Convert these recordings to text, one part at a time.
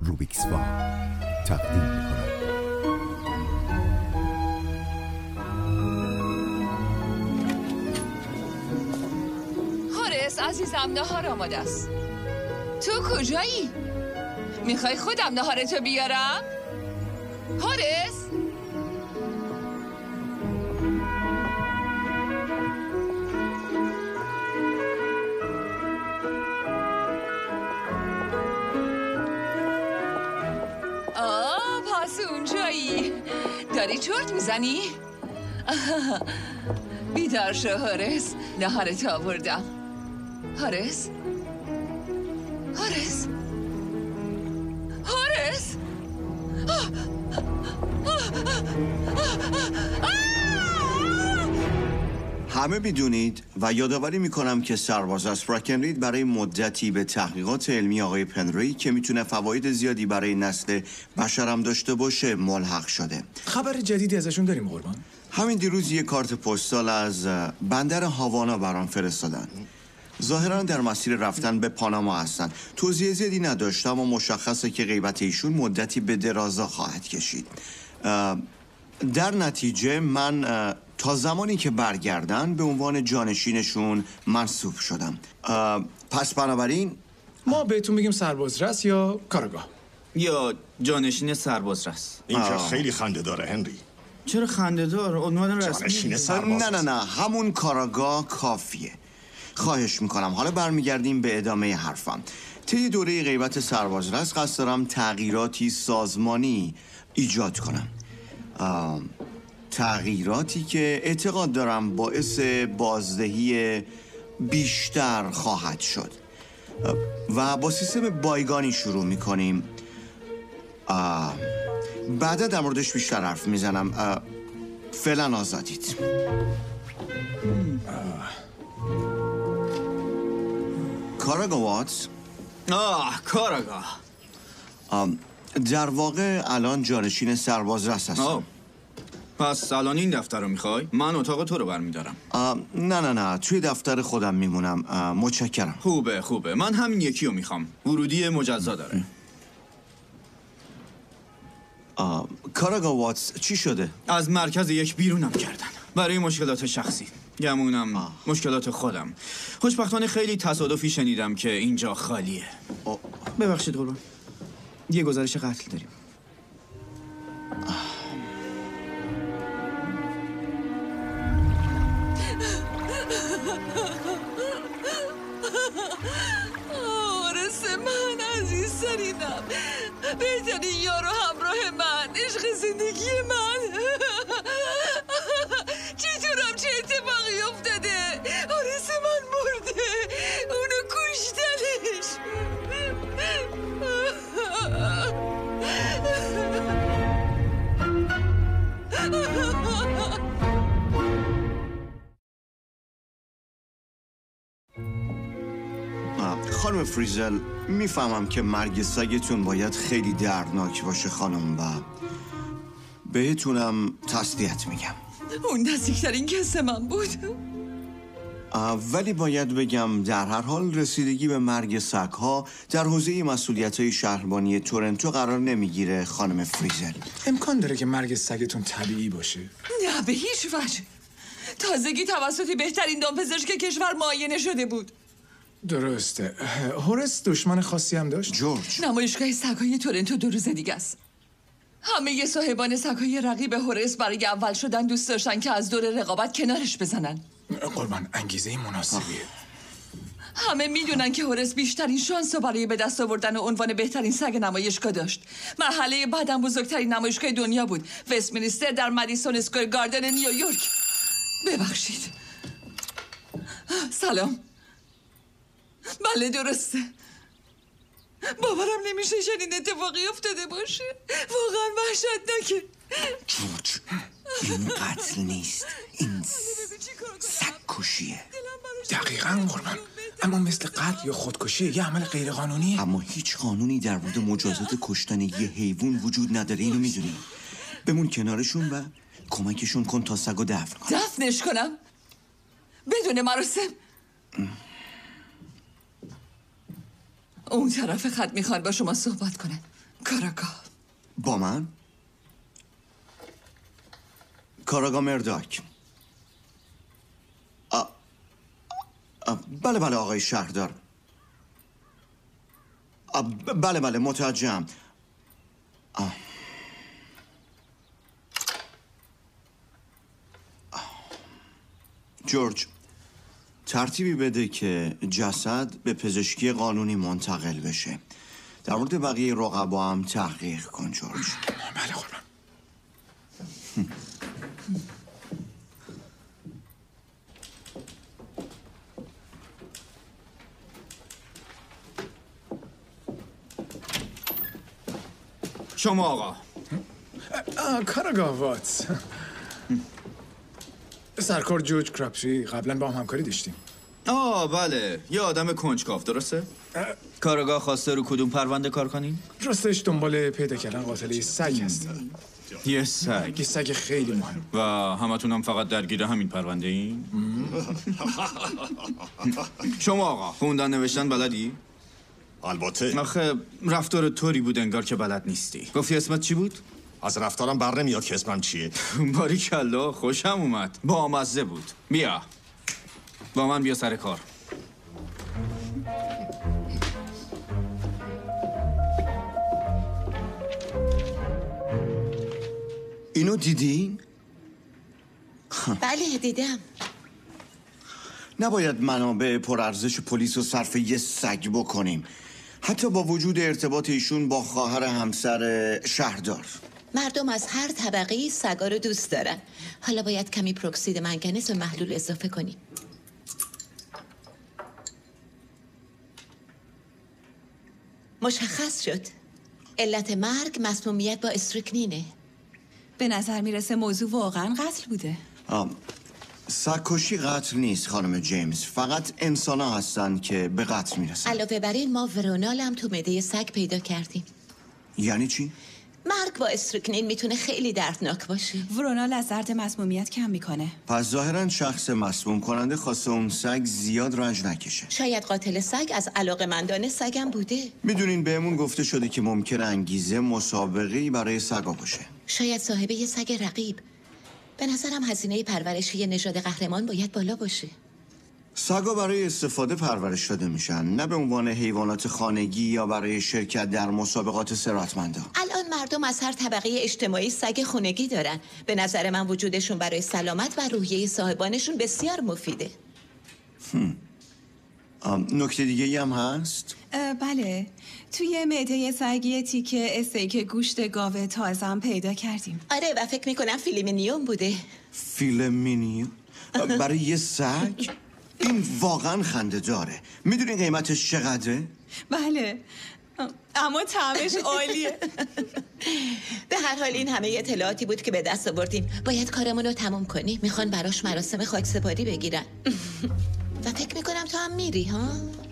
روبیکس فا تقدیم می‌کند. هورس عزیزم، نهار آماده است. تو کجایی؟ میخوای خودم نهارتو بیارم؟ هورس؟ پس اونجایی داری چرت میزنی؟ بیدار شو هورس، نهارتو آوردم. هورس؟ هورس؟ هورس؟ همه میدونید و یادآوری میکنم که سرباز اسپراکنرید برای مدتی به تحقیقات علمی آقای پنری که میتونه فواید زیادی برای نسل بشرم داشته باشه ملحق شده. خبر جدیدی ازشون داریم قربان؟ همین دیروز یه کارت پستال از بندر هاوانا برام فرستادن. ظاهرا در مسیر رفتن به پاناما هستن. توضیح زیادی نداشتم و مشخصه که غیبت ایشون مدتی به درازا خواهد کشید. در نتیجه من تا زمانی که برگردن به عنوان جانشینشون منصوب شدم. پس بنابراین ما بهتون بگیم سربازرس یا کارگاه؟ یا جانشین سربازرس. این که خیلی خنده داره هنری. چرا خنده دار؟ عنوان جانشین رسمی. سرباز. نه همون کاراگاه کافیه. خواهش میکنم. حالا برمیگردیم به ادامه حرفم. طی دوره غیبت سربازرس قصد دارم تغییراتی سازمانی ایجاد کنم. تغییراتی که اعتقاد دارم باعث بازدهی بیشتر خواهد شد و با سیستم بایگانی شروع میکنیم. بعدا در موردش بیشتر حرف میزنم. فعلا آزادید. کاراگاه واتس؟ کاراگاه. در واقع الان جانشین سربازرس هستم. پس الان این دفتر رو میخوای؟ من اتاق تو رو برمیدارم. نه توی دفتر خودم میمونم. متشکرم. خوبه من همین یکی رو میخوام. ورودی مجزا داره. کاراگاه واتس چی شده؟ از مرکز یک بیرونم کردن برای مشکلات شخصی. گمونم مشکلات خودم. خوشبختانه خیلی تصادفی شنیدم که اینجا خالیه. ببخشید قربان، یه گزارش قتل داریم. هورس من عزیزترینم، بهترین یار و همراه من، عشق زندگی من. چطورم چه اتفاقی افتاده؟ هورس من مرده، اونو کشتنش. خانم فریزل، میفهمم که مرگ سگتون باید خیلی دردناک باشه خانم و بهتونم تسلیت میگم. اون نزدیکترین کس من بود. ولی باید بگم در هر حال رسیدگی به مرگ سگ‌ها در حوزه مسئولیت‌های شهربانی تورنتو قرار نمیگیره خانم فریزل. امکان داره که مرگ سگتون طبیعی باشه؟ نه به هیچ وجه. تازگی توسط بهترین دامپزشک کشور معاینه شده بود. درسته. هورس دشمن خاصی هم داشت؟ جورج، نمایشگاه سگ‌های تورنتو 2 روز دیگه است. همه صاحبان سگ‌های رقیب هورس برای اول شدن دوست داشتن که از دور رقابت کنارش بزنن. قربان، انگیزه مناسبیه. همه میدونن که هورس بیشترین شانس رو برای به دست آوردن عنوان بهترین سگ نمایشگاه داشت. مرحله بعدم بزرگترین نمایشگاه دنیا بود، وستمینستر در مدیسون اسکوئر گاردن نیویورک. ببخشید. سلام. بله درسته. باورم نمیشه چنین اتفاقی افتاده باشه. واقعا وحشتناکه. جورج، این قتل نیست، این سگ کشیه. دقیقاً قربان، اما مثل قتل یا خودکشی یه عمل غیرقانونیه. اما هیچ قانونی در مورد مجازات کشتن یه حیوان وجود نداره. اینو میدونی. بمون کنارشون و کمکشون کن تا سگو دفن کنن. دفنش کنم؟ بدون مراسم؟ اون طرف خط میخوان با شما صحبت کنن. کاراگاه. با من؟ کاراگاه مرداک. بله بله آقای شهردار. بله بله متوجهم. جورج ترتیبی بده که جسد به پزشکی قانونی منتقل بشه. در مورد بقیه رقبا هم تحقیق کن جورج. بله قربان. شما آقا. کاراگاه واتس. سرکار جورج کراپشی قبلا با هم همکاری داشتیم. بله، یه آدم کنجکاو درسته؟ کاراگاه خواسته رو کدوم پرونده کار کنین؟ راستش دنبال پیدا کردن قاتل سگ هستیم. یه سگ. یه سگ خیلی مهم. و همتون هم فقط درگیر همین پرونده این؟ شما آقا خوندن نوشتن بلدی؟ البته آخه رفتار طوری بود انگار که بلد نیستی. گفتی اسمت چی بود؟ از رفتارم بر نمیاد که اسمم چیه. باریکلا خوشم اومد. بامزه بود. بیا با من بیا سر کار. اینو دیدین؟ بله دیدم. نباید منابع پرارزش پلیس رو صرف یه سگ بکنیم، حتی با وجود ارتباط ایشون با خواهر همسر شهردار. مردم از هر طبقه‌ای سگا رو دوست دارن. حالا باید کمی پروکسید منگنز و محلول اضافه کنیم. مشخص شد. علت مرگ مسمومیت با استریکنینه. به نظر میرسه موضوع واقعا قتل بوده. سگ‌کشی قتل نیست خانم جیمز، فقط انسان‌ها هستن که به قتل میرسن. علاوه بر این ما ورونال هم تو معده سگ پیدا کردیم. یعنی چی؟ مرگ با استریکنین میتونه خیلی دردناک باشه. ورونال از درد مسمومیت کم میکنه. پس ظاهراً شخص مسموم کننده خواسته اون سگ زیاد رنج نکشه. شاید قاتل سگ از علاقه‌مندان سگم بوده. میدونین بهمون گفته شده که ممکن انگیزه مسابقه‌ای برای سگا باشه. شاید صاحب یه سگ رقیب. به نظرم هزینه پرورش یه نژاد قهرمان باید بالا باشه. سگا برای استفاده پرورش داده میشن، نه به عنوان حیوانات خانگی یا برای شرکت در مسابقات ثروتمندان. الان مردم از هر طبقه اجتماعی سگ خونگی دارن. به نظر من وجودشون برای سلامت و روحیه صاحبانشون بسیار مفیده. نکته دیگه هم هست؟ بله، توی معده سگی تیکه استیک گوشت گاو تازم پیدا کردیم. آره و فکر میکنم فیلمینیوم بوده. فیلمینیوم؟ برای یه سگ؟ این واقعا خنده داره. میدونین قیمتش چقدره؟ بله، اما طعمش عالیه. به هر حال این همه اطلاعاتی بود که به دست آوردیم. باید کارمون رو تموم کنیم. میخوان براش مراسم خاکسپاری بگیرن. و فکر میکنم تو هم میری ها؟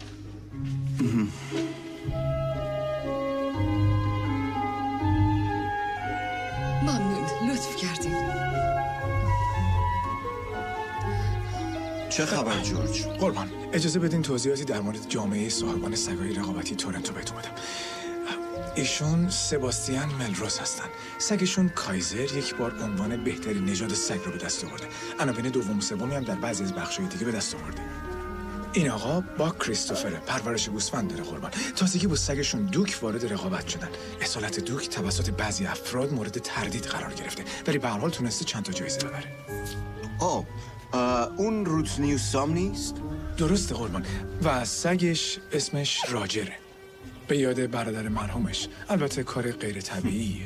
ممنون، لطف کردین. چه خبر جورج؟ قربان اجازه بدین توضیحاتی در مورد جامعه صاحبان سگای رقابتی تورنتو بهتون بدم. ایشون سباستیان ملروز هستن. سگشون کایزر یک بار عنوان بهترین نژاد سگ رو به دست آورده. عناوین دوم و سومی هم در بعضی از بخش‌های دیگه به دست آورده. این آقا با کریستوفر پرورش گوسفند داره قربان. تازگی با سگشون دوک وارد رقابت شدن. اصالت دوک توسط بعضی افراد مورد تردید قرار گرفته، ولی به هر حال تونسته چند تا جایزه ببره. اون روت نیوسام نیست؟ درسته قربان. و سگش اسمش راجره، به یاد برادر مرحومش. البته کار غیر طبیعیه.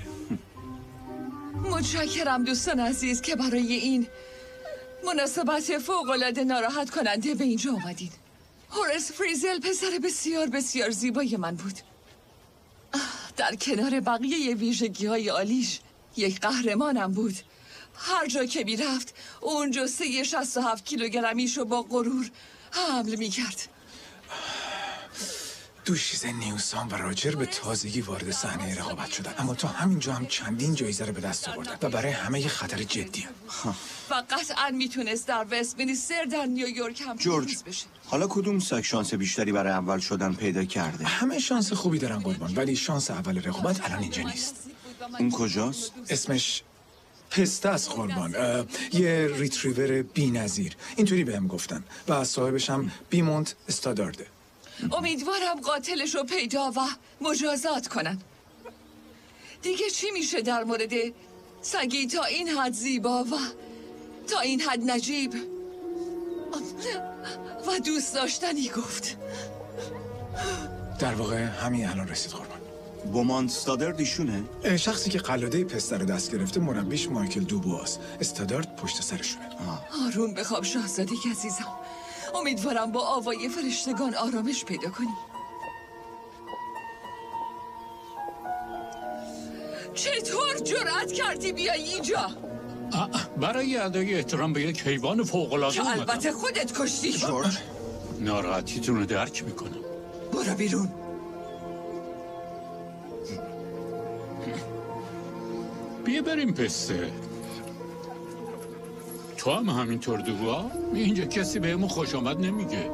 متشکرم دوستان عزیز که برای این مناسبت فوق‌العاده ناراحت کننده به اینجا آمدید. هورس فریزل پسر بسیار بسیار زیبای من بود. در کنار بقیه ویژگی‌های عالیش یک قهرمانم بود. هر جا که میرفت اون جثه 67 کیلوگرمیشو با غرور حمل میکرد. دوشیزه نیوسان و راجر به تازگی وارد صحنه رقابت شدن، اما تا همینجا هم چندین جایزه رو به دست آوردن و برای همه یه خطر جدی هست. و قطعا میتونست در وستمینستر در نیویورک هم جورج، پیروز بشه. حالا کدوم سگ شانس بیشتری برای اول شدن پیدا کرده؟ همه شانس خوبی دارن قربان، ولی شانس اول رقابت الان اینجا نیست. اون کجاست؟ اسمش پسته است قربان، یه ریتریور بی نظیر اینطوری بهم گفتن و صاحبش هم بیمونت استادارده. امیدوارم قاتلش رو پیدا و مجازات کنن. دیگه چی میشه در مورد سگی تا این حد زیبا و تا این حد نجیب و دوست داشتنی گفت؟ در واقع همین الان رسید قربان. بومانت استادارد ایشونه؟ شخصی که قلاده پسته رو دست گرفته مربیش مایکل دوبواس، استادارد پشت سرشونه. آروم بخواب شاهزاده عزیزم. امیدوارم با آوای فرشتگان آرامش پیدا کنی. چطور جرأت کردی بیای اینجا؟ برای ادای احترام به یک حیوان فوق‌العاده که البته خودت کشتی. جورج، ناراحتیتون رو درک میکنم. برو بیرون. بیا بریم پسته. تو هم همینطور دوگا؟ اینجا کسی بهمون خوش آمد نمیگه.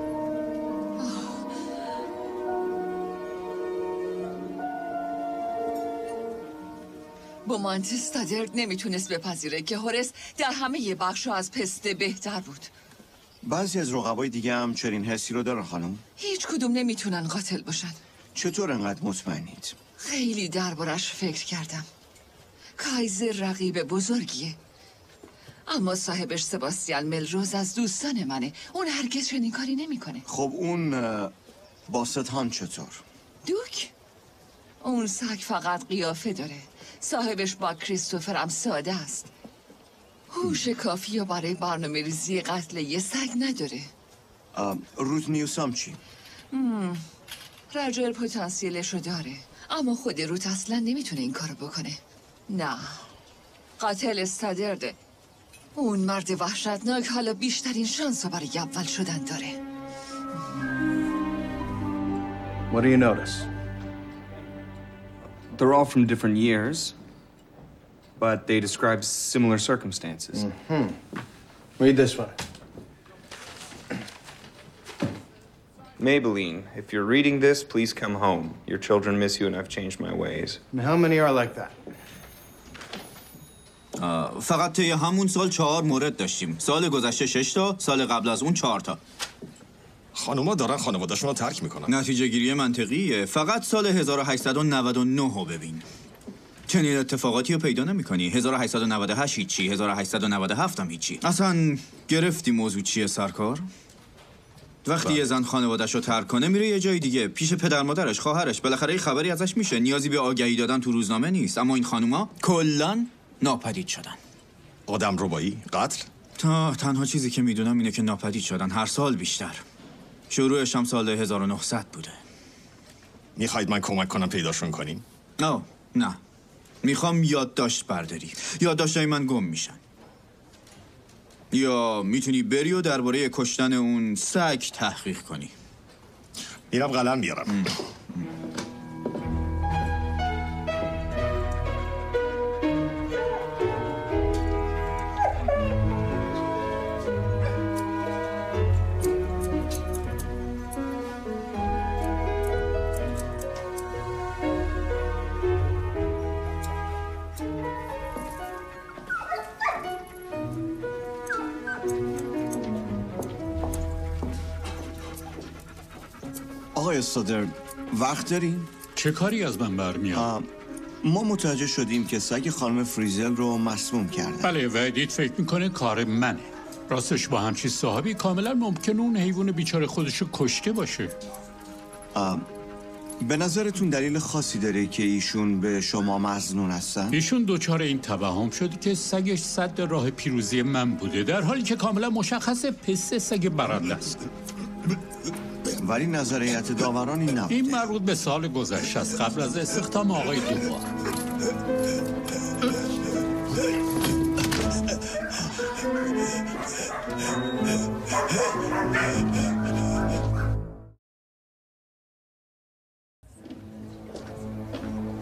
بومانت استادرد نمیتونست بپذیره که هورس در همه بخشا از پسته بهتر بود. بعضی از رقبای دیگه هم چنین حسی رو دارن خانم؟ هیچ کدوم نمیتونن قاتل باشن. چطور انقدر مطمئنید؟ خیلی دربارش فکر کردم. کایزر رقیب بزرگیه، اما صاحبش سباستیان ملروز از دوستان منه. اون هرگز چنین کاری نمیکنه. خب اون باست هان چطور؟ دوک؟ اون سگ فقط قیافه داره. صاحبش با کریستوفر هم ساده است. هوش کافی و برای برنامه ریزی قتل یه سگ نداره. روت نیوسام چی؟ راجر پتانسیلشو داره، اما خود روت اصلا نمیتونه این کارو بکنه. نه، قاتل استادرده. اون مرد وحشتناک حالا بیشترین شانس رو برای اول شدن داره. What do you notice? They're all from different years, but they describe similar circumstances. Read this one. Maybelline, if you're reading this, please come home. Your children miss you and I've changed my ways. And how many are like that? فقط طی همون سال 4 مورد داشتیم. سال گذشته 6 تا، سال قبل از اون 4 تا. خانوما دارن خانواده‌شون رو ترک میکنن. نتیجه گیری منطقیه. فقط سال 1899 رو ببین. چنین اتفاقاتی رو پیدا نمی‌کنی. 1898 هیچی، 1897 هم هیچی. اصلا گرفتی موضوع چیه سرکار؟ وقتی یه زن خانواده‌اش رو ترک کنه میره یه جای دیگه، پیش پدر مادرش، خواهرش، بالاخره خبری ازش میشه. نیازی به آگهی دادن تو روزنامه نیست. اما این خانوما کلاً ناپدید شدن. آدم ربایی، قتل. تنها چیزی که میدونم اینه که ناپدید شدن، هر سال بیشتر. شروعش هم سال 1900 بوده. میخواید من کمک کنم پیداشون کنیم؟ نه. میخوام یادداشت برداری. یادداشتای من گم میشن. یا میتونی بری و درباره کشتن اون سگ تحقیق کنی. میرم قلم میارم. آقای استادرد، وقت دارین؟ چه کاری از من برمیاد؟ ما متوجه شدیم که سگ خانم فریزل رو مسموم کردن. بله و ادیت فکر میکنه کار منه. راستش با همچین صاحبی کاملا ممکنه اون حیوان بیچاره خودشو کشته باشه. به نظرتون دلیل خاصی داره که ایشون به شما مظنون هستن؟ ایشون دوچار این توهم شده که سگش سد راه پیروزی من بوده، در حالی که کاملا مشخصه پسته سگ برنده است. ولی نظریت داوران این نبوده. این مربوط به سال گذشته است، قبل از استخدام آقای دوبار.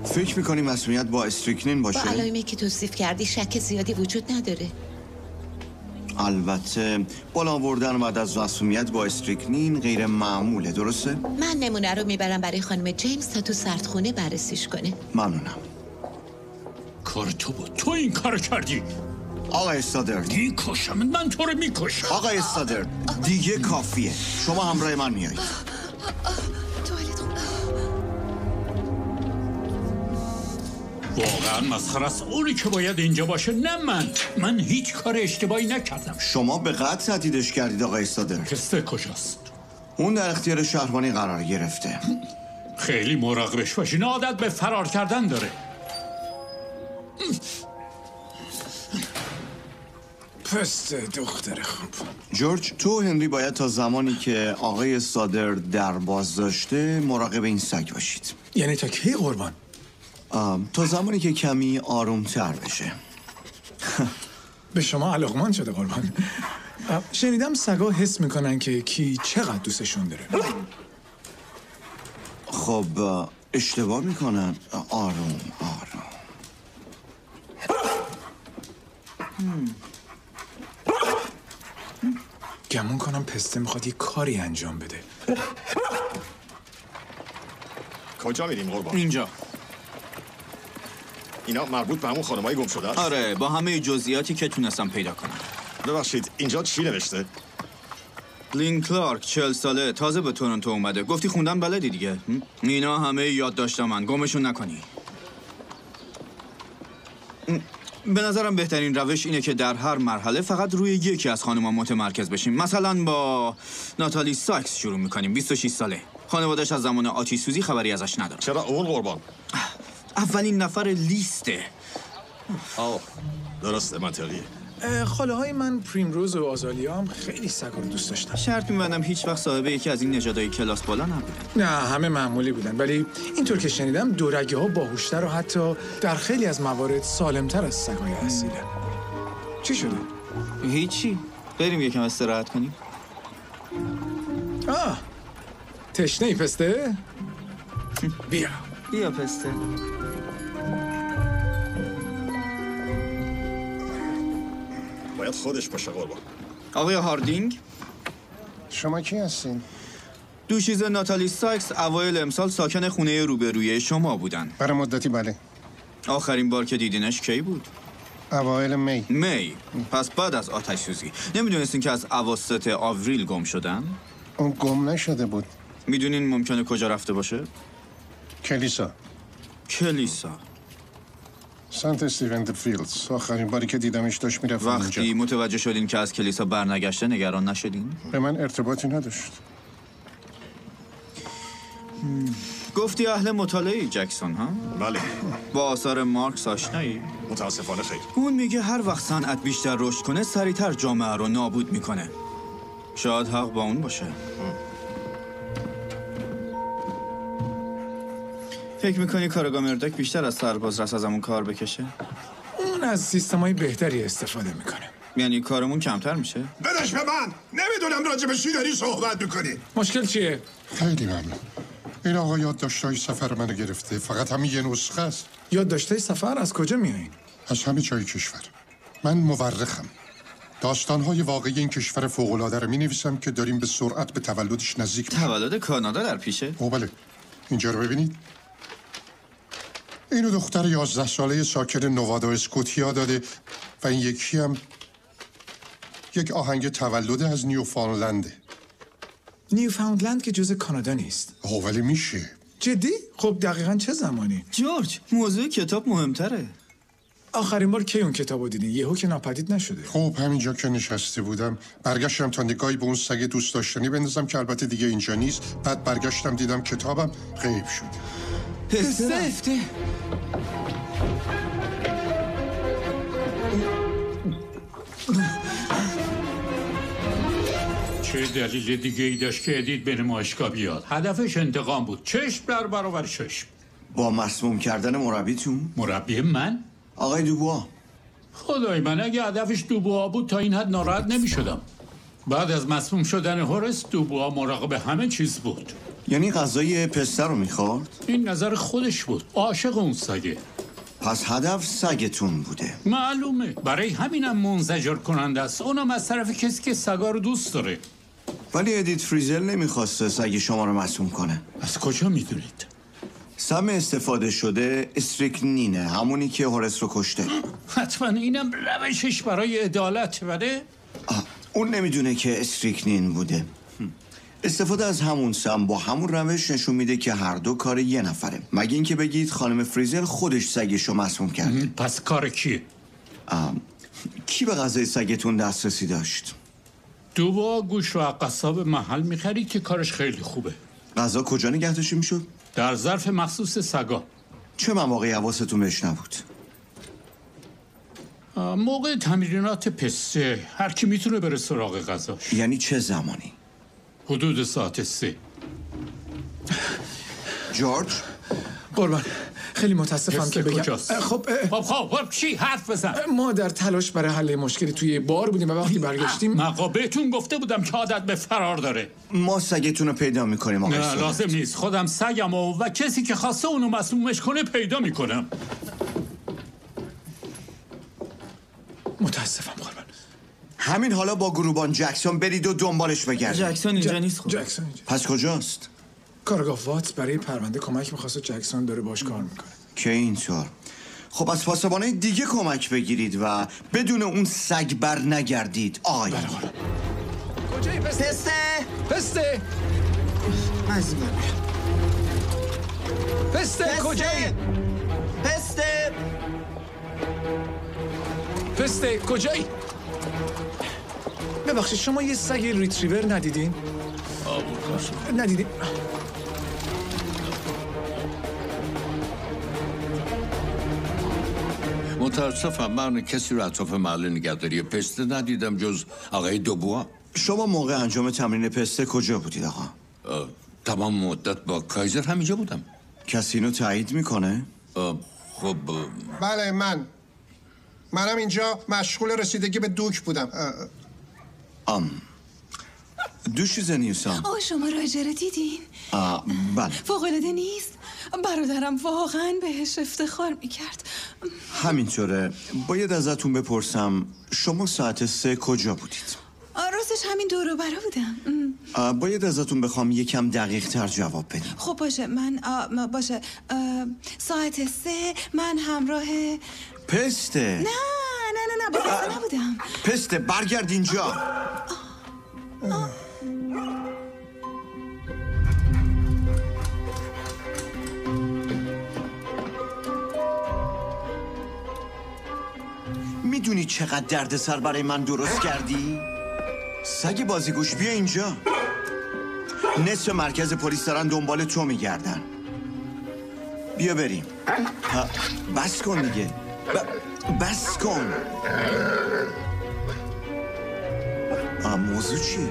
فکر میکنی مسئولیت با استریکنین با باشه؟ علائمی که توصیف کردی شک زیادی وجود نداره. البته بالا بردن بعد از مسئولیت با استریکنین غیر معموله، درسته؟ من نمونه رو میبرم برای خانم جیمز تا تو سردخونه بررسیش کنه. ممنونم. کار تو بود، تو این کار کردی. آقای استادرد میکشم، من تو رو میکشم. آقای استادرد دیگه کافیه، شما همراه من میایید. واقعا مسخره است. اونی که باید اینجا باشه، نه من هیچ کار اشتباهی نکردم. شما به قتل تهدیدش کردید آقای استادرد. پسته کجاست؟ اون در اختیار شهربانی قرار گرفته. خیلی مراقبش باشین، عادت به فرار کردن داره. پسته دختر خوب. جورج، تو و هنری باید تا زمانی که آقای استادرد در بازداشته مراقب این سگ باشید. یعنی تا کی قربان؟ تا زمانی که کمی آرومتر بشه. به شما علاقمند شده قربان. شنیدم سگا حس میکنن که کی چقدر دوستشون داره. خب اشتباه میکنن. آروم. گمون کنم پسته میخواد یه کاری انجام بده. کجا میریم قربان؟ اینجا. اینا مربوط به همون خانمای گم شده است؟ آره، با همه جزئیاتی که تونستم پیدا کنم. ببخشید اینجا چی نوشته؟ لین کلارک 40 ساله، تازه به تورنتو اومده. گفتی خوندن بلدی دیگه. اینا همه یاد داشتم من، گمشون نکنی. به نظرم بهترین روش اینه که در هر مرحله فقط روی یکی از خانم‌ها متمرکز بشیم. مثلا با ناتالی سایکس شروع میکنیم، 26 ساله. خانواده‌اش از زمان آتش سوزی خبری ازش نداره. چرا اون قربان؟ اولین نفر لیسته. درسته، منطقیه. خاله های من پریمروز و آزالیا هم خیلی سگا رو دوست داشتن. شرط می‌بندم هیچ وقت صاحب یکی از این نژادهای کلاس بالا نبودن. نه، همه معمولی بودن، ولی اینطور که شنیدم دورگه ها باهوشتر و حتی در خیلی از موارد سالمتر از سگای اصیلن. چی شده؟ هیچی. بریم یکم استراحت کنیم. تشنه‌ای پسته؟ بیا پسته. باید خودش باشه قربان. آقای هاردینگ، شما کی هستین؟ دوشیزه ناتالی سایکس اوایل امسال ساکن خونه روبروی شما بودن. برای مدتی بله. آخرین بار که دیدینش کی بود؟ اوایل می. پس بعد از آتش سوزی. نمیدونستین که از اواسط آوریل گم شدن؟ اون گم نشده بود. میدونین ممکنه کجا رفته باشه؟ کلیسا. سنت استیون فیلدز. آخرین باری که دیدمش داشت میرفت اونجا. وقتی متوجه شدین که از کلیسا برنگشته نگران نشدین؟ به من ارتباطی نداشت. گفتی اهل مطالعه جکسون ها؟ بله. با آثار مارکس آشنایی؟ متاسفانه خیر. اون میگه هر وقت صنعت بیشتر رشد کنه سریعتر جامعه رو نابود میکنه. شاید حق با اون باشه. فکر میکنی کارگاه مردک بیشتر از سرباز رس ازمون کار بکشه؟ اون از سیستمای بهتری استفاده میکنه. یعنی کارمون کمتر میشه؟ بدش به من. نمیدونم راجع به چی داری صحبت میکنی. مشکل چیه؟ خیلی ممنون. این آقا یادداشت‌های سفر منو گرفته. فقط همین یه نسخه است. یادداشت‌های سفر از کجا میایین؟ از همه جای کشور. من مورخم. داستان‌های واقعی این کشور فوق‌العاده رو می‌نویسم که داریم به سرعت به تولدش نزدیک میشیم. تولد کانادا در پیشه؟ بله. اینجا رو ببینید. اینو دختر 11 ساله ساکن نوادا اسکوتیا داده و این یکی هم یک آهنگ تولد از نیوفاندلنده. نیوفاندلند که جز کانادا نیست. ولی میشه. جدی؟ خب دقیقاً چه زمانی؟ جورج، موضوع کتاب مهمتره. آخرین بار کی اون کتابو دیدین؟ یهو که ناپدید نشده. خب همینجا که نشسته بودم برگشتم تا نگاهی به اون سگ دوست داشتنی بندازم که البته دیگه اینجا نیست. بعد برگشتم دیدم کتابم غیب شد. پسته. چه دلیل دیگه ای داشت که ادیت به نمایشگاه بیاد؟ هدفش انتقام بود. چشم در برابر چشم. با مسموم کردن مربیتون؟ مربی من؟ آقای دوبوا. خدای من، اگه هدفش دوبوا بود تا این حد ناراحت نمی شدم. بعد از مسموم شدن هورس، دوبوا مراقب همه چیز بود. یعنی غذای پسته رو میخورد؟ این نظر خودش بود. عاشق اون سگه. پس هدف سگتون بوده. معلومه. برای همینم منزجر کننده است. اونم از طرف کسی که سگا رو دوست داره. ولی ادیت فریزل نمیخواسته سگ شما رو مسموم کنه. از کجا میدونید؟ سم استفاده شده استریکنینه، همونی که هورس رو کشته. حتما اینم روشش برای عدالت بده؟ اون نمیدونه که استریکنین بوده. استفاده از همون سم با همون روش نشون میده که هر دو کار یه نفره. مگه اینکه بگید خانم فریزل خودش سگش رو مسموم کرده. پس کار کیه؟ کی به غذای سگتون دسترسی داشت؟ دوبا گوش و قصاب محل میخرید که کارش خیلی خوبه. غذا کجا نگه داشته میشد؟ در ظرف مخصوص سگا. چه مواقعی حواستون بهش نبود؟ موقع تمرینات پسته. هر کی میتونه بره سراغ غذاش. یعنی چه زمانی؟ حدود ساعت 3. جورج؟ قربان خیلی متاسفم که بگم خب چی حرف بزن. ما در تلاش برای حل مشکلی توی بار بودیم و وقتی برگشتیم بهتون گفته بودم که عادت به فرار داره. ما سگتون رو پیدا میکنیم آقای نه لازم نیست. خودم سگم و کسی که خواسته اونو مسمومش کنه پیدا میکنم. متاسفم قربان. همین حالا با گروبان جکسون برید و دنبالش بگردید. جکسون اینجا نیست. خب جکسون اینجا. پس کجاست؟ کارگاه واتس برای پرونده کمک میخواست. جکسون داره باش کار میکنه. که اینطور. خب از پاسبانای دیگه کمک بگیرید و بدون اون سگ بر نگردید. آی بله قربان. کجایی پسته؟ پسته از این پسته کجایی؟ پسته پسته کجایی؟ ببخشید شما یه سگ ریتریور ندیدین؟ ندیدین؟ متاسفم من کسی رو اطراف محل نگهداری پسته ندیدم جز آقای دوبوا. شما موقع انجام تمرین پسته کجا بودید آقا؟ تمام مدت با کایزر همینجا بودم. کسی اینو تایید میکنه؟ خب بله منم اینجا مشغول رسیدگی به دوک بودم. دوش زنیوسان. شما راجر دیدین؟ بله. فوق‌العاده نیست؟ برادرم واقعا بهش افتخار میکرد. همینطوره. باید ازتون بپرسم شما ساعت 3 کجا بودید؟ راستش همین دور و برا بودم. باید ازتون بخوام یکم دقیق تر جواب بدیم. خب باشه باشه ساعت 3 من همراه پسته. نه با پسته نبودم. پسته برگرد اینجا. میدونی چقدر دردسر برای من درست کردی؟ سگ بازیگوش بیا اینجا. نصف مرکز پلیس دارن دنبال تو میگردن. بیا بریم. بس کن دیگه. بس کن. موضوع چی؟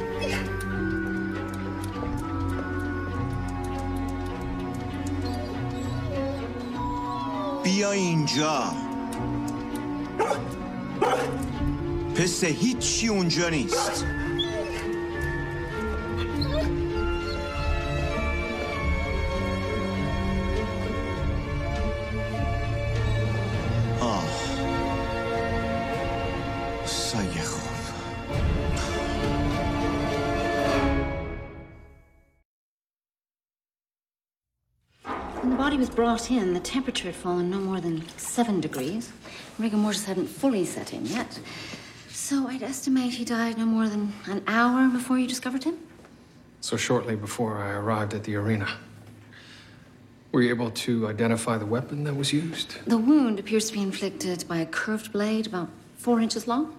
بیا اینجا. پسته هیچی اونجا نیست. سگ خوب. When the body was brought in, the temperature had fallen no more than 7 degrees. Rigor mortis hadn't fully set in yet. So I'd estimate he died no more than an hour before you discovered him? So shortly before I arrived at the arena. Were you able to identify the weapon that was used? The wound appears to be inflicted by a curved blade about 4 inches long.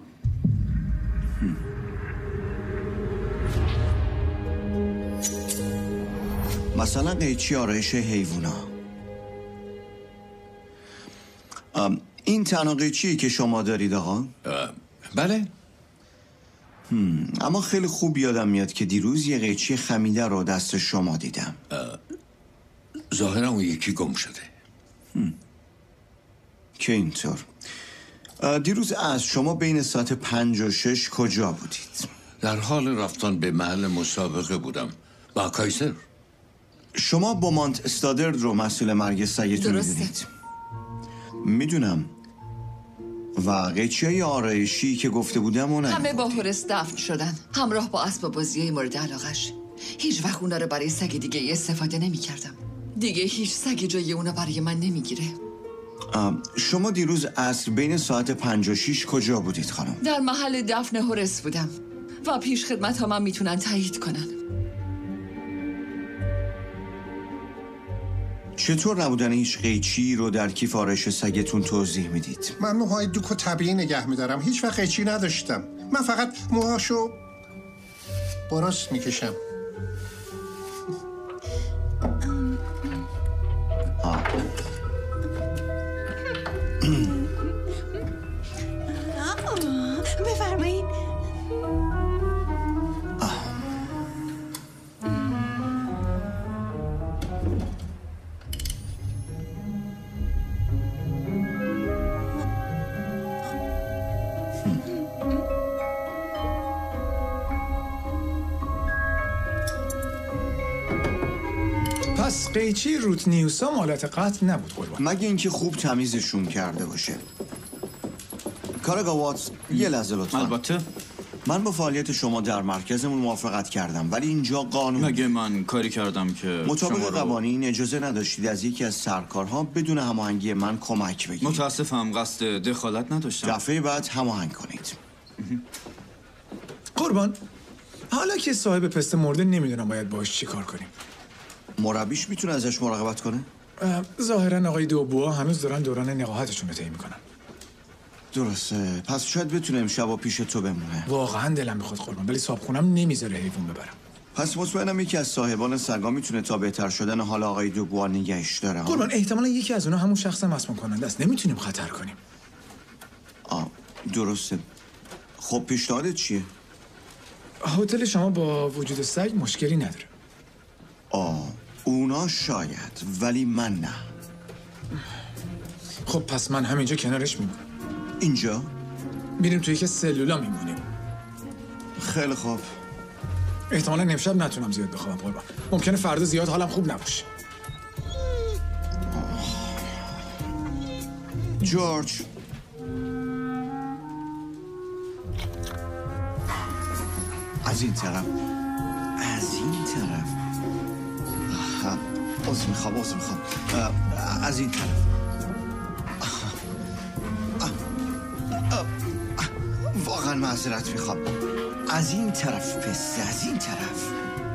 مثلا قیچی آرایش حیوونا. این تنها قیچی که شما دارید آقا؟ بله. اما خیلی خوب یادم میاد که دیروز یه قیچی خمیده رو دست شما دیدم. ظاهرا اون یکی گم شده. که اینطور. دیروز از شما بین ساعت 5 و 6 کجا بودید؟ در حال رفتن به محل مسابقه بودم با کایزر. شما بومانت استادرد رو مسئول مرگ سگتون درسته. میدونید. میدونم. و قیچیای آرایشی که گفته بودم اون همه با هورس دفن شدن همراه با اسباب بازی مورد علاقش. هیچ وقت اونا رو برای سگ دیگه استفاده نمی کردم. دیگه هیچ سگی جای اونا برای من نمیگیره. شما دیروز عصر بین ساعت 5 و 6 کجا بودید خانم؟ در محل دفن هورس بودم و پیش خدمت ها من میتونن تایید کنن. چطور نبودن هیچ قیچی رو در کیف آرایش سگتون توضیح میدید؟ من موهای دوک و طبیعی نگه میدارم. هیچ وقت قیچی نداشتم. من فقط موهاشو براست میکشم. بفرمایید. پس قیچی روت نیوسا مالت قتل نبود قربان. مگه اینکه خوب تمیزشون کرده باشه. کارگاه واتس یه لحظه لطفا. البته من با فعالیت شما در مرکزمون موافقت کردم ولی اینجا قانون. مگه من کاری کردم که مطابق قوانین اجازه نداشتید از یکی از سرکارها بدون هماهنگی من کمک بگیرید. متاسفم قصد دخالت نداشتم. دفعه بعد هماهنگ کنید. قربان حالا که صاحب پست مرده نمیدونم باید باهاش چی کار کنیم. مربیش میتونه ازش مراقبت کنه؟ ظاهرا آقای دوبوا هنوز دارن دوران نقاهتشون رو طی میکنن. درسته. پس شاید بتونه امشب پیش تو بمونه. واقعا دلم میخواد قربان ولی صاحبخونم نمیذاره حیوان ببرم. پس مطمئنم یکی از صاحبان سگا میتونه تا بهتر شدن حال آقای دوبوا نگهش داره. قربان احتمالا یکی از اونها همون شخص مسموم کننده است. نمیتونیم خطر کنیم. درسته. خب پیشنهادت چیه؟ هتل شما با وجود سگ مشکلی نداره. اونا شاید ولی من نه. خب پس من همینجا کنارش میمونم. اینجا؟ میریم توی که سلولا میمونیم. خیلی خوب. احتمالا امشب نتونم زیاد بخوابم قربان. ممکنه فردا زیاد حالم خوب نباشه. جورج از این طرف. از این طرف. عذر میخوام. از این طرف. واقعا معذرت میخوام. از این طرف پسته. از این طرف.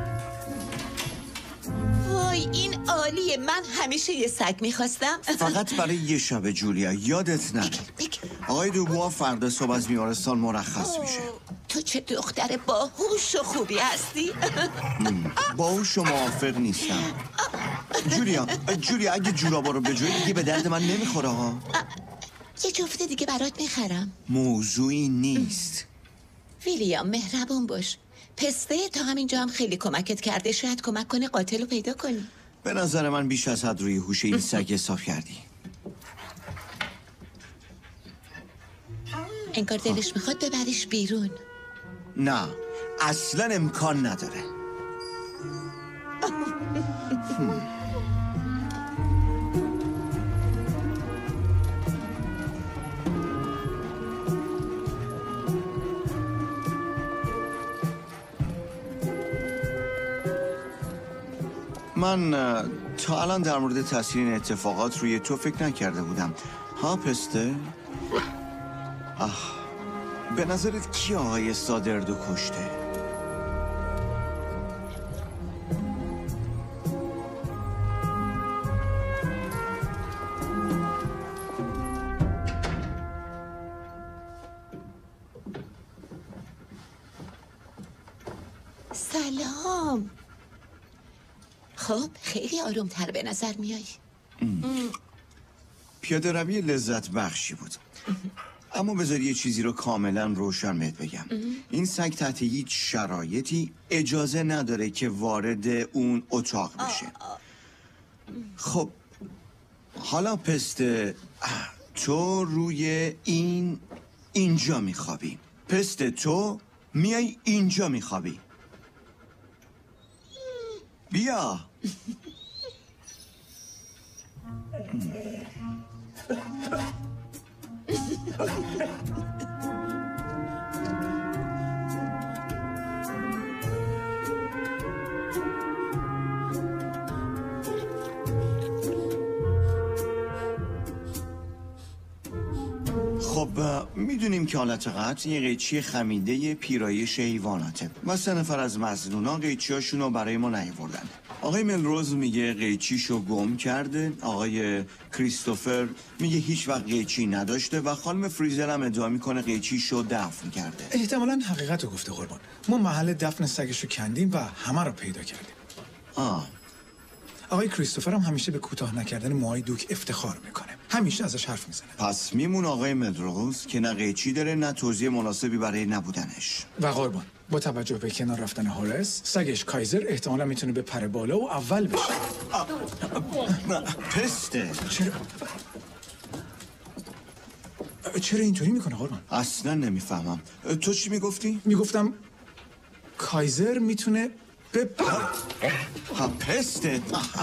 وای این عالیه. من همیشه یه سگ میخواستم. فقط برای یه شب جولیا. یادت نره آقای دوبوا فردا صبح از بیمارستان مرخص میشه. تو چه دختر باهوش و خوبی هستی. باهوش و موافق نیستم. جولیا اگه جورابا رو به جای دیگه به درد من نمیخوره ها. یه جفت دیگه برات میخرم. موضوعی نیست. ویلیام مهربون باش. پسته تا همینجا هم خیلی کمکت کرده. شاید کمک کنه قاتل رو پیدا کنی. به نظر من بیش از حد روی هوش این سگ حساب کردی. انگار دلش میخواد ببریش بیرون. نه اصلا امکان نداره. من تا الان در مورد تاثیر این اتفاقات روی تو فکر نکرده بودم. ها پسته؟ به نظرت کی آقای استادردو کشته؟ سلام. خب خیلی آرومتر به نظر میایی. پیاده روی لذت بخشی بود. اما بذار یه چیزی رو کاملا روشن بهت بگم. این سگ تحت هیچ شرایطی اجازه نداره که وارد اون اتاق بشه. خب حالا پسته تو روی اینجا میخوابی. پسته تو میای اینجا میخوابی. بیا خب میدونیم که حالت قتل یه قیچی خمیده پیرایش حیواناته و 3 نفر از مظنونا قیچیاشون رو برای ما نیاوردن. آقای ملروز میگه قیچیشو گم کرده، آقای کریستوفر میگه هیچ وقت قیچی نداشته و خانم فریزر هم ادعا میکنه قیچیشو دفن کرده. احتمالاً حقیقت رو گفته قربان. ما محل دفن سگشو کندیم و همه رو پیدا کردیم. آقای کریستوفر هم همیشه به کوتاه نکردن موهای دوک افتخار میکنه. همیشه ازش حرف میزنه. پس میمون آقای ملروز که نه قیچی داره نه توضیح مناسبی برای نبودنش. و قربان با توجه به کنار رفتن هورس، سگش کایزر احتمالاً میتونه به پر بالا و اول بشه. پسته. چرا اینطوری میکنه قربان؟ اصلا نمیفهمم. تو چی میگفتی؟ میگفتم کایزر میتونه بپره. پسته.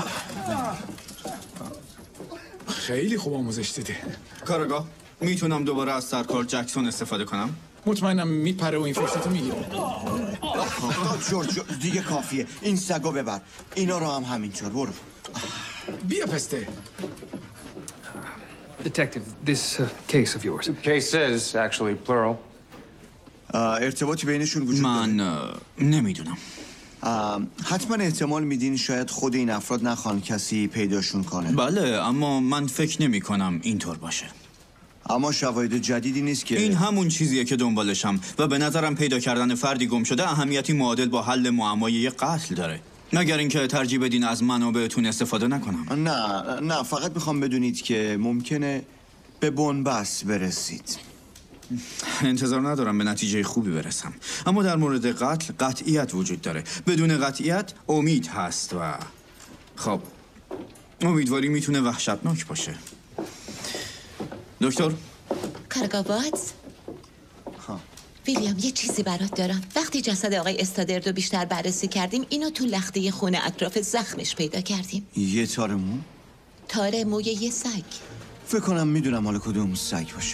خیلی خوب آموزش دیده. کارگاه میتونم دوباره از سرکار جکسون استفاده کنم؟ مطمئنم میپره و این فرصتو میگیره. جورج دیگه کافیه. این سگو ببر. اینا رو هم همینطور. برو. بیا پسته. Detective, this case of yours. Cases, actually, plural. ارتباطی بینشون وجود داره؟ من نمیدونم. حتما احتمال میدین شاید خود این افراد نخوان کسی پیداشون کنه. بله، اما من فکر نمی کنم اینطور باشه. اما شواهد جدیدی نیست که این همون چیزیه که دنبالشم و به نظرم پیدا کردن فردی گم شده اهمیتی معادل با حل معمای یک قتل داره. مگر اینکه ترجیح بدین از منابعتون استفاده نکنم. نه فقط میخوام بدونید که ممکنه به بنبست برسید. انتظار ندارم به نتیجه خوبی برسم، اما در مورد قتل قطعیت وجود داره. بدون قطعیت امید هست و خب امیدواری میتونه وحشتناک باشه. دکتر کارگاه باتز؟ ویلیام یه چیزی برات دارم. وقتی جسد آقای استادرد رو بیشتر بررسی کردیم اینو تو لخته خونه اطراف زخمش پیدا کردیم. یه تار مو؟ تار موی یه سگ. فکر کنم میدونم حالا کدوم سگ باشه.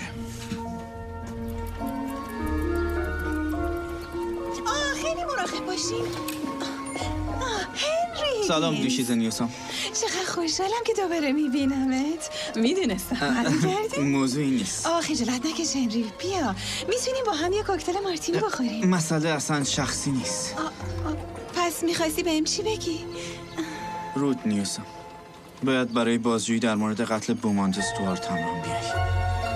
خیلی مراقب باشین. هنری. سلام دوشیزه نیوسام. چقدر خوشحالم که دوباره میبینمت. میدونستم برگردی؟ موضوعی نیست. خجالت نکش هنری. بیا میتونیم با هم یه کوکتل مارتینی بخوریم. مسئله اصلا شخصی نیست. پس میخواستی بهم چی بگی؟ رود نیوسام، باید برای بازجویی در مورد قتل بوماند استوارت تمام بیای.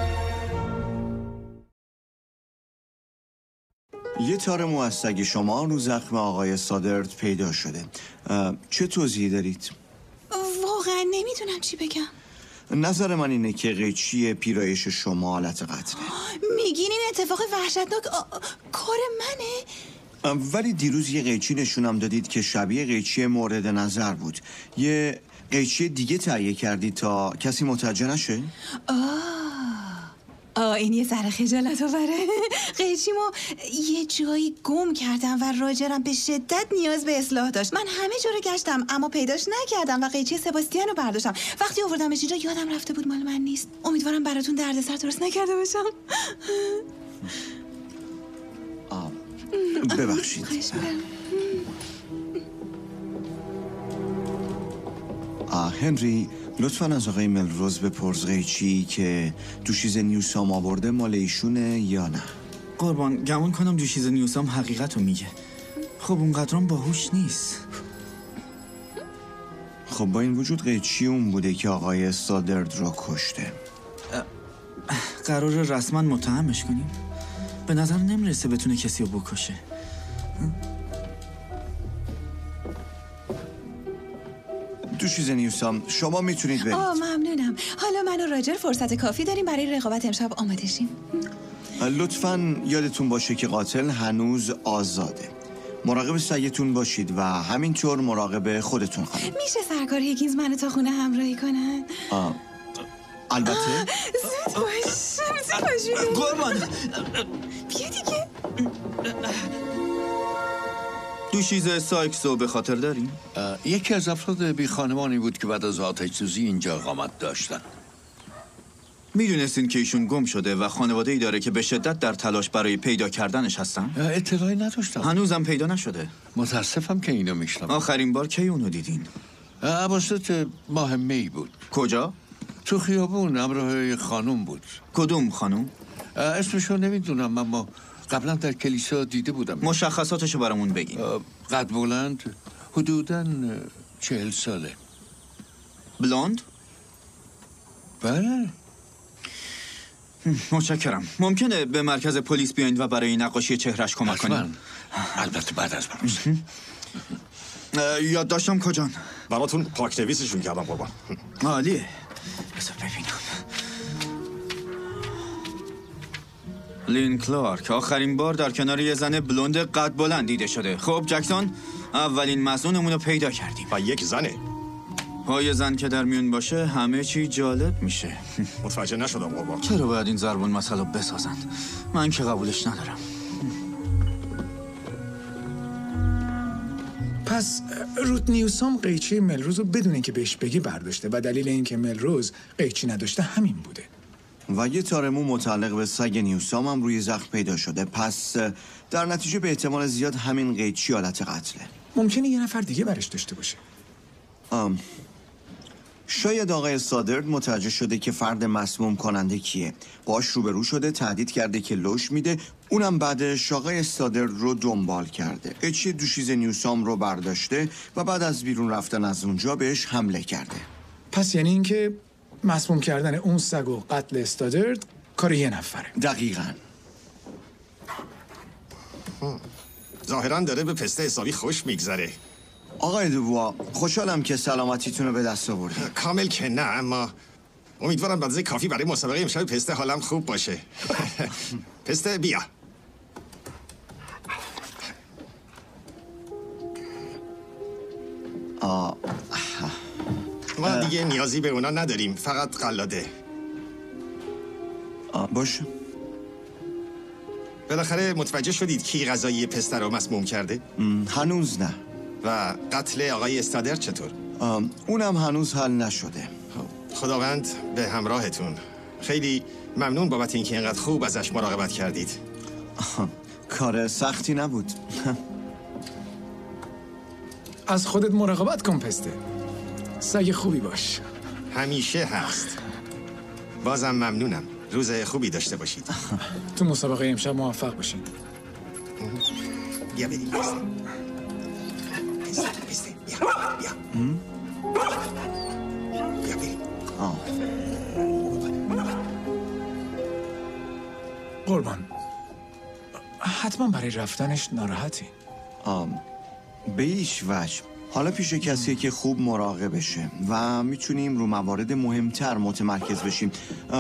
یه تار مو از سگ شما رو زخم آقای سادرد پیدا شده. چه توضیحی دارید؟ واقعا نمیدونم چی بگم. نظر من اینه که قیچی پیرایش شما حالت قتله. میگین این اتفاق وحشتناک کار منه؟ ولی دیروز یه قیچی نشونم دادید که شبیه قیچی مورد نظر بود. یه قیچی دیگه تهیه کردید تا کسی متوجه نشه؟ این یه ذره خجالت آوره. قیچیمو یه جایی گم کردم و راجرم به شدت نیاز به اصلاح داشت. من همه جا رو گشتم اما پیداش نکردم و قیچی سباستیان رو برداشتم. وقتی آوردمش اینجا یادم رفته بود مال من نیست. امیدوارم براتون دردسر درست نکرده باشم. ببخشید. هنری لطفاً از آقای ملروز بپرس قیچی که دوشیزه نیوسام آورده مال ایشونه یا نه. قربان گمون کنم دوشیزه نیوسام حقیقت رو میگه. خب اونقدرام باهوش نیست. خب با این وجود قیچی اون بوده که آقای سادرد رو کشته. قرار رسما متهمش کنیم؟ به نظر نمیرسه بتونه کسی رو بکشه. دوشیزه نیوسام شما میتونید برید. ممنونم. حالا من و راجر فرصت کافی داریم برای رقابت امشب آماده شیم. لطفاً یادتون باشه که قاتل هنوز آزاده. مراقب سگتون باشید و همینطور مراقب خودتون خانم. میشه سرکار هیگینز منو تا خونه همراهی کنن؟ البته. زود باش. زود باش. قربان بیا دیگه. دوشیزه سایکس رو به خاطر داریم؟ یکی از افراد بی خانمانی بود که بعد از آتش سوزی اینجا اقامت داشتن. میدونستین که ایشون گم شده و خانواده ای داره که به شدت در تلاش برای پیدا کردنش هستن؟ اطلاعی نداشتم. هنوزم پیدا نشده. متاسفم که اینو میشنم. آخرین بار کی اونو دیدین؟ اواسط ماه می بود. کجا؟ تو خیابون همراه خانم بود. کدوم خانم؟ اسمشو نمیدونم اما قبلا در کلیسا دیده بودم. مشخصاتشو برامون بگین. قد بلند، حدوداً 40 ساله. بلوند؟ بله. متشکرم. ممکنه به مرکز پلیس بیاین و برای نقاشی چهرش کمک کنین؟ البته بعد از مراسم. یادداشتم کجان؟ براتون پاک نویسشون کردم قربان. عالیه. بذار ببینم. لین کلارک آخرین بار در کنار یه زن بلوند قد بلند دیده شده. خب جکسون، اولین مظنونمون رو پیدا کردیم. و یک زنه. یه زن که در میون باشه همه چی جالب میشه. متوجه نشدم قربان. چرا باید این ضربون مسئله بسازند؟ من که قبولش ندارم. پس روت نیوسام قیچی ملروز رو بدون اینکه بهش بگی برداشته و دلیل اینکه ملروز قیچی نداشته همین بوده. و یه تارمو متعلق به سگ نیوسام هم روی زخم پیدا شده. پس در نتیجه به احتمال زیاد همین قیچی حالت قتله. ممکنه یه نفر دیگه برش داشته باشه. شاید آقای استادرد متوجه شده که فرد مسموم کننده کیه. باش روبرو شده، تهدید کرده که لوش میده. اونم بعدش آقای استادرد رو دنبال کرده. قیچی دوشیز نیوسام رو برداشته و بعد از بیرون رفتن از اونجا بهش حمله کرده. پس یعنی اینکه مسموم کردن اون سگ و قتل استادرد کار یه نفره. دقیقاً. ظاهراً داره به پسته حسابی خوش میگذره. آقای دوبوا، خوشحالم که سلامتیتون رو به دست آوردید. کامل که نه، اما امیدوارم بنزه کافی برای مسابقه امشب پسته حالم خوب باشه. پسته بیا. ما دیگه نیازی به اونا نداریم، فقط قلاده. باشه. بالاخره متوجه شدید کی غذایی پسته رو مسموم کرده؟ هنوز نه. و قتل آقای استادر چطور؟ اونم هنوز حل نشده. خداوند به همراهتون. خیلی ممنون بابت اینکه اینقدر خوب ازش مراقبت کردید. کار سختی نبود. از خودت مراقبت کن پسته. سگ خوبی باش. همیشه هست. بازم ممنونم. روز خوبی داشته باشید. تو مسابقه امشب موفق باشین. بیا بریم. پسته بیا. بیا بریم. قربان، حتما برای رفتنش ناراحتی. به هیچ وجه. حالا پیش کسیه که خوب مراقبشه و میتونیم رو موارد مهمتر متمرکز بشیم.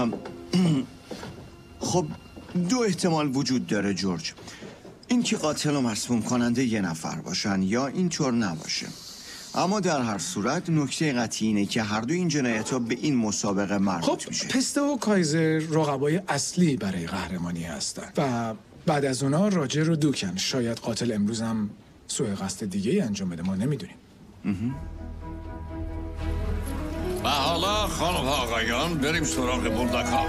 خب 2 احتمال وجود داره جورج. این که قاتل و مسموم کننده یه نفر باشن یا اینطور نباشه. اما در هر صورت نکته قطعی اینه که هر دو این جنایت‌ها به این مسابقه مربوط میشه. پسته و کایزر رقبای اصلی برای قهرمانی هستن و بعد از اونا راجر و دوکن. شاید قاتل امروز هم سوء قصد دیگه ای انجام بده، ما نمیدونیم. و حالا خانم و آقایان بریم سراغ بلدک‌ها.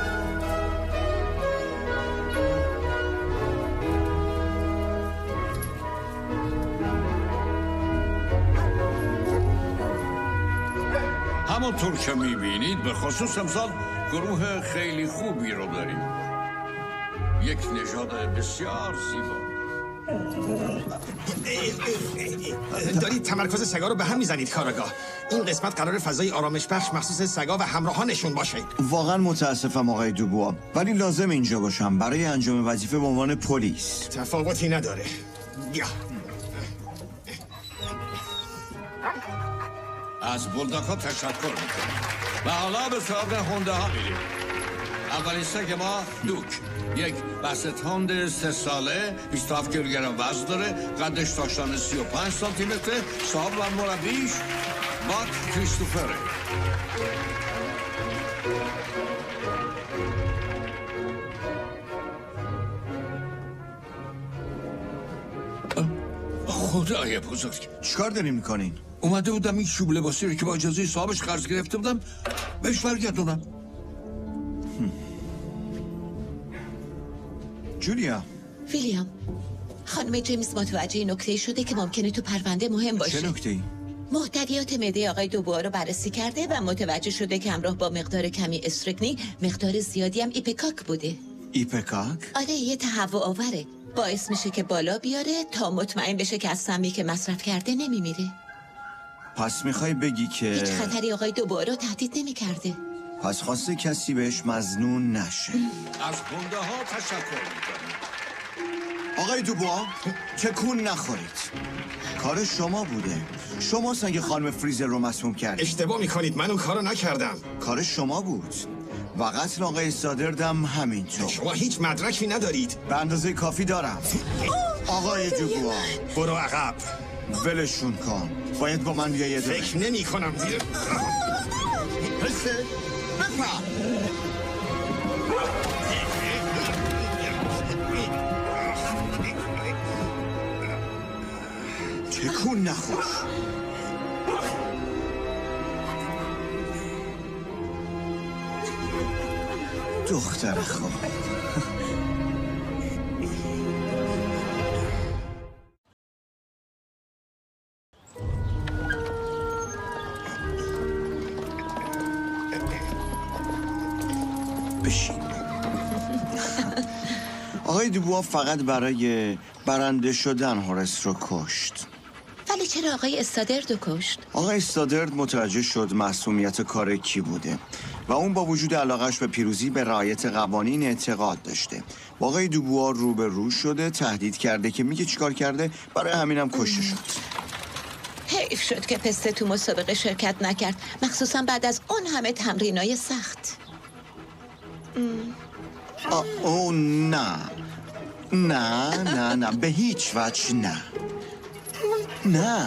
همونطور که میبینید به خصوص امسال گروه خیلی خوبی رو داریم. یک نژاد بسیار زیبا. دارید تمرکز سگا رو به هم میزنید کاراگاه. این قسمت قرار فضای آرامش بخش مخصوص سگا و همراهانشون باشه. واقعا متاسفم آقای دوبوا، ولی لازم اینجا باشم برای انجام وظیفه به عنوان پلیس. تفاوتی نداره. بیا. از بلدک‌ها تشکر میکنم. و حالا به سراغ هونده ها میریم. اولین سگ ما دوک، یک بسط هوند 3 ساله، 27 کیلوگرم وزن داره، قدش تاشتن 35 سانتی متر، صاحب و مربیش باک کریستوفره. خدای بزرگ. چیکار دارین میکنین؟ اومده بودم این چوب لباسی رو که با اجازه صاحبش قرض گرفته بودم بهش برگردونم. جولیا. ویلیام، خانم جیمز متوجه نکته شده که ممکنه تو پرونده مهم باشه. چه نکته‌ای؟ محتویات معده آقای دوبوآ رو بررسی کرده و متوجه شده که همراه با مقدار کمی استرکنی مقدار زیادی هم ایپکاک بوده. ایپکاک؟ آره، یه تهوع آوره. باعث میشه که بالا بیاره تا مطمئن بشه که از سمی که مصرف کرده نمیمیره. پس میخوای بگی که هیچ خطری آقای دوبوآ رو تهدید نمیکرده. پس خواسته کسی بهش مظنون نشه. از خونده ها تشکر میکنم. آقای دوبوآ تکون نخورید. کار شما بوده. شما سنگ خانم فریزر رو مسموم کردید. اشتباه میکنید، من اون کارو نکردم. کار شما بود. و قتل آقای استادردم همینطور. شما هیچ مدرکی ندارید. به اندازه کافی دارم. آقای دوبوآ برو عقب. ولشون کن. باید با من بیای. فکر نمی کنم. تکون نخور. دختر خوب. بشین. آقای دوبوآ فقط برای برنده شدن هورس رو کشت. ولی چرا آقای استادرد رو کشت؟ آقای استادرد متوجه شد معصومیت کار کی بوده و اون با وجود علاقش به پیروزی به رعایت قوانین اعتقاد داشته. با آقای دوبوآ رو به رو شده، تهدید کرده که میگه چیکار کرده، برای همینم کشته شد. حیف شد که پسته تو مسابقه شرکت نکرد، مخصوصا بعد از اون همه تمرینای سخت. اوه نه نه نه نه، به هیچ وجه نه. نه.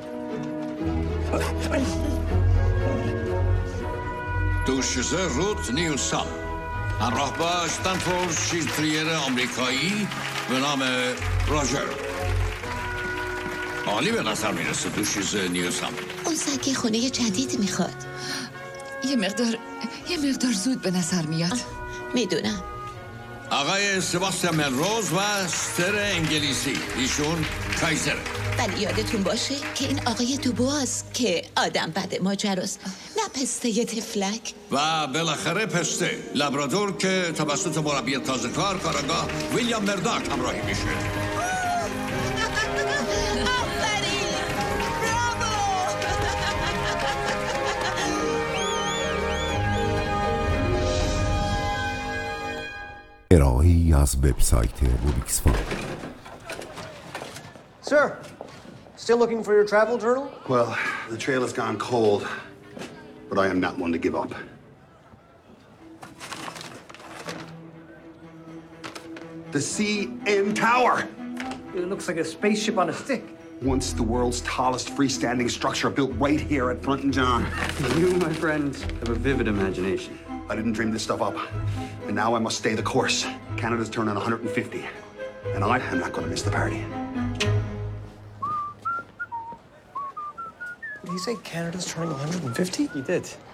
دوشیزه رود نیوسام همراه با استنفورد شیلتریر آمریکایی به نام راجر. عالی به نظر میرسه دوشیزه نیوسام. اون سگ خونه جدید میخواد. یه مقدار زود به نظر میاد. میدونم. آقای سباستیان ملروز و استر انگلیسی، ایشون کایزر. ولی یادتون باشه که این آقای دوبوآست که آدم بد ماجراست، نه پسته یه تفلک. و بالاخره پسته لبرادور که توسط مربی تازه کارآگاه ویلیام مرداک همراهی میشه. ارائه‌ای از وبسایت روبیکس فان. Sir, still looking for your travel journal? Well, the trail has gone cold, but I am not one to give up. The CN Tower! It looks like a spaceship on a stick. Once the world's tallest freestanding structure built right here at Brunton John. You, my friend, have a vivid imagination. I didn't dream this stuff up, and now I must stay the course. Canada's turning 150, and I am not going to miss the party. Did he say Canada's turning 150? You did.